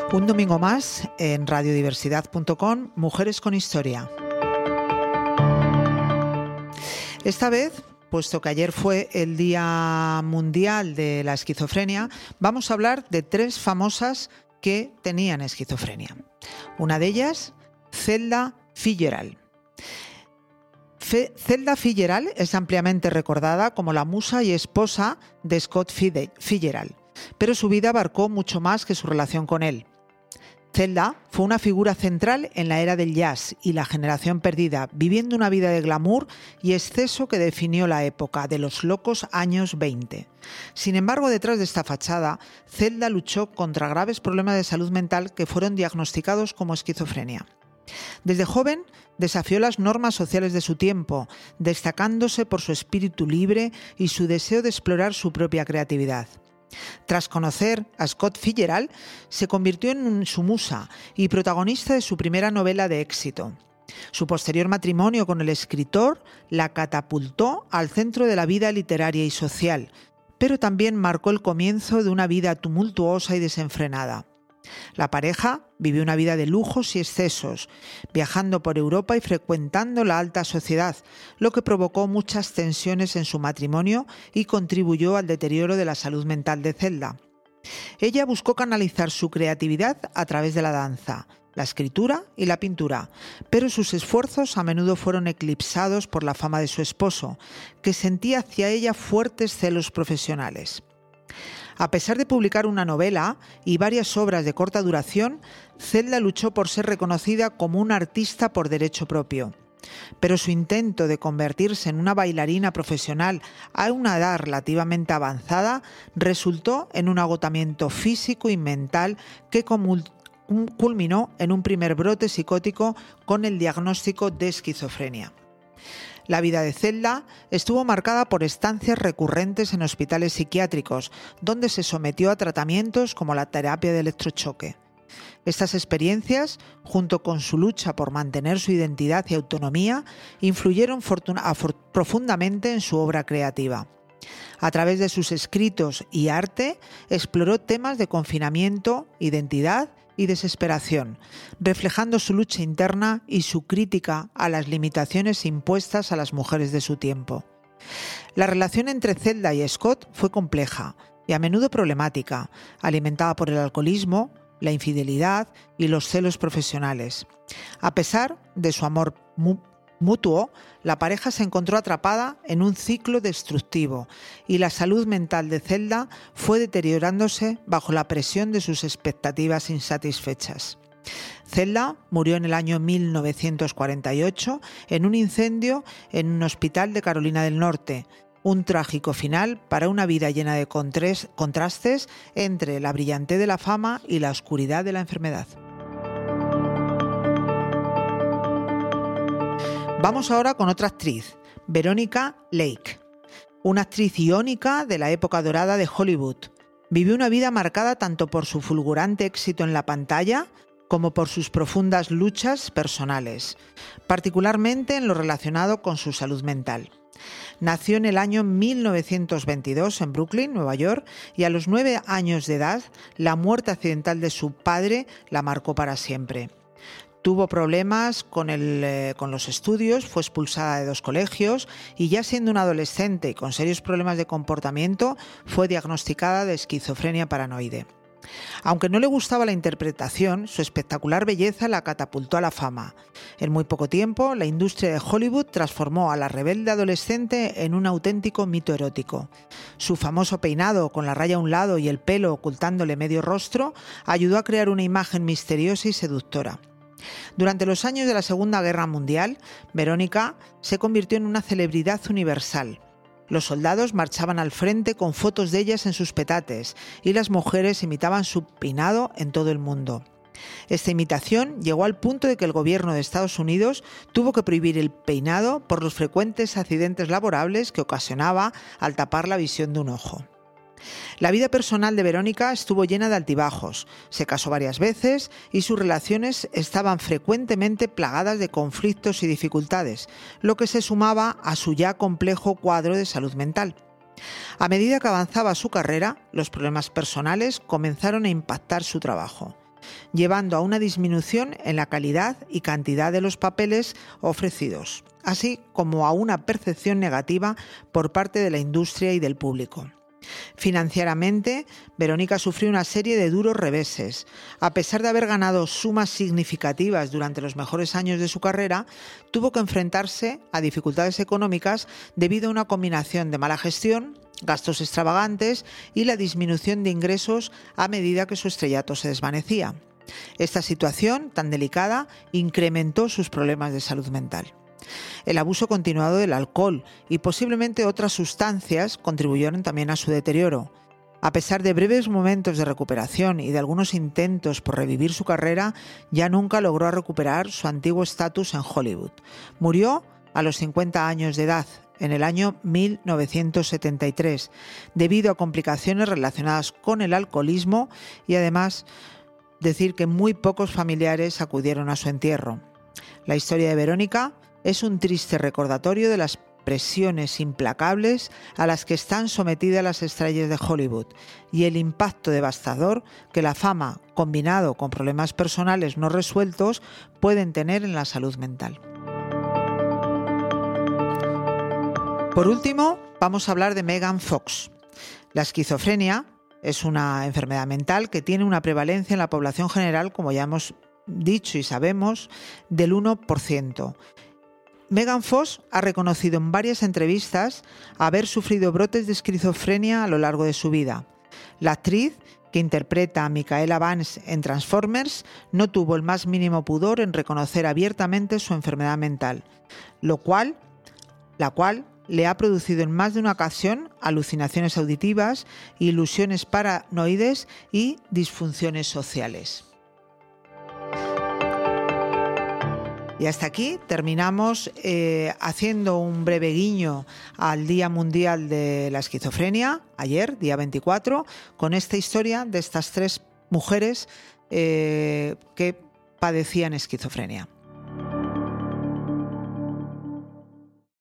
Un domingo más en radiodiversidad.com, Mujeres con Historia. Esta vez, puesto que ayer fue el Día Mundial de la Esquizofrenia, vamos a hablar de 3 famosas que tenían esquizofrenia. Una de ellas, Zelda Fitzgerald. Zelda Fitzgerald es ampliamente recordada como la musa y esposa de Scott Fitzgerald, pero su vida abarcó mucho más que su relación con él. Zelda fue una figura central en la era del jazz y la generación perdida, viviendo una vida de glamour y exceso que definió la época de los locos años 20. Sin embargo, detrás de esta fachada, Zelda luchó contra graves problemas de salud mental que fueron diagnosticados como esquizofrenia. Desde joven desafió las normas sociales de su tiempo, destacándose por su espíritu libre y su deseo de explorar su propia creatividad. Tras conocer a Scott Fitzgerald, se convirtió en su musa y protagonista de su primera novela de éxito. Su posterior matrimonio con el escritor la catapultó al centro de la vida literaria y social, pero también marcó el comienzo de una vida tumultuosa y desenfrenada. La pareja vivió una vida de lujos y excesos, viajando por Europa y frecuentando la alta sociedad, lo que provocó muchas tensiones en su matrimonio y contribuyó al deterioro de la salud mental de Zelda. Ella buscó canalizar su creatividad a través de la danza, la escritura y la pintura, pero sus esfuerzos a menudo fueron eclipsados por la fama de su esposo, que sentía hacia ella fuertes celos profesionales. A pesar de publicar una novela y varias obras de corta duración, Zelda luchó por ser reconocida como una artista por derecho propio. Pero su intento de convertirse en una bailarina profesional a una edad relativamente avanzada resultó en un agotamiento físico y mental que culminó en un primer brote psicótico con el diagnóstico de esquizofrenia. La vida de Zelda estuvo marcada por estancias recurrentes en hospitales psiquiátricos, donde se sometió a tratamientos como la terapia de electrochoque. Estas experiencias, junto con su lucha por mantener su identidad y autonomía, influyeron profundamente en su obra creativa. A través de sus escritos y arte, exploró temas de confinamiento, identidad y desesperación, reflejando su lucha interna y su crítica a las limitaciones impuestas a las mujeres de su tiempo. La relación entre Zelda y Scott fue compleja y a menudo problemática, alimentada por el alcoholismo, la infidelidad y los celos profesionales. A pesar de su amor mutuo, la pareja se encontró atrapada en un ciclo destructivo y la salud mental de Zelda fue deteriorándose bajo la presión de sus expectativas insatisfechas. Zelda murió en el año 1948 en un incendio en un hospital de Carolina del Norte, un trágico final para una vida llena de contrastes entre la brillantez de la fama y la oscuridad de la enfermedad. Vamos ahora con otra actriz, Veronica Lake, una actriz iónica de la época dorada de Hollywood. Vivió una vida marcada tanto por su fulgurante éxito en la pantalla como por sus profundas luchas personales, particularmente en lo relacionado con su salud mental. Nació en el año 1922 en Brooklyn, Nueva York, y a los 9 años de edad, la muerte accidental de su padre la marcó para siempre. Tuvo problemas con los estudios, fue expulsada de 2 colegios y ya siendo una adolescente y con serios problemas de comportamiento, fue diagnosticada de esquizofrenia paranoide. Aunque no le gustaba la interpretación, su espectacular belleza la catapultó a la fama. En muy poco tiempo, la industria de Hollywood transformó a la rebelde adolescente en un auténtico mito erótico. Su famoso peinado con la raya a un lado y el pelo ocultándole medio rostro ayudó a crear una imagen misteriosa y seductora. Durante los años de la Segunda Guerra Mundial, Verónica se convirtió en una celebridad universal. Los soldados marchaban al frente con fotos de ellas en sus petates y las mujeres imitaban su peinado en todo el mundo. Esta imitación llegó al punto de que el gobierno de Estados Unidos tuvo que prohibir el peinado por los frecuentes accidentes laborables que ocasionaba al tapar la visión de un ojo. La vida personal de Verónica estuvo llena de altibajos, se casó varias veces y sus relaciones estaban frecuentemente plagadas de conflictos y dificultades, lo que se sumaba a su ya complejo cuadro de salud mental. A medida que avanzaba su carrera, los problemas personales comenzaron a impactar su trabajo. llevando a una disminución en la calidad y cantidad de los papeles ofrecidos, así como a una percepción negativa por parte de la industria y del público. Financieramente, Verónica sufrió una serie de duros reveses. A pesar de haber ganado sumas significativas durante los mejores años de su carrera, tuvo que enfrentarse a dificultades económicas debido a una combinación de mala gestión, gastos extravagantes y la disminución de ingresos a medida que su estrellato se desvanecía. Esta situación tan delicada incrementó sus problemas de salud mental. El abuso continuado del alcohol y posiblemente otras sustancias contribuyeron también a su deterioro. A pesar de breves momentos de recuperación y de algunos intentos por revivir su carrera, ya nunca logró recuperar su antiguo estatus en Hollywood. Murió a los 50 años de edad, en el año 1973, debido a complicaciones relacionadas con el alcoholismo y además decir que muy pocos familiares acudieron a su entierro. La historia de Verónica es un triste recordatorio de las presiones implacables a las que están sometidas las estrellas de Hollywood y el impacto devastador que la fama, combinado con problemas personales no resueltos, pueden tener en la salud mental. Por último, vamos a hablar de Megan Fox. La esquizofrenia es una enfermedad mental que tiene una prevalencia en la población general, como ya hemos dicho y sabemos, del 1%. Megan Fox ha reconocido en varias entrevistas haber sufrido brotes de esquizofrenia a lo largo de su vida. La actriz, que interpreta a Michaela Vance en Transformers, no tuvo el más mínimo pudor en reconocer abiertamente su enfermedad mental, la cual le ha producido en más de una ocasión alucinaciones auditivas, ilusiones paranoides y disfunciones sociales. Y hasta aquí terminamos haciendo un breve guiño al Día Mundial de la Esquizofrenia, ayer, día 24, con esta historia de estas 3 mujeres que padecían esquizofrenia.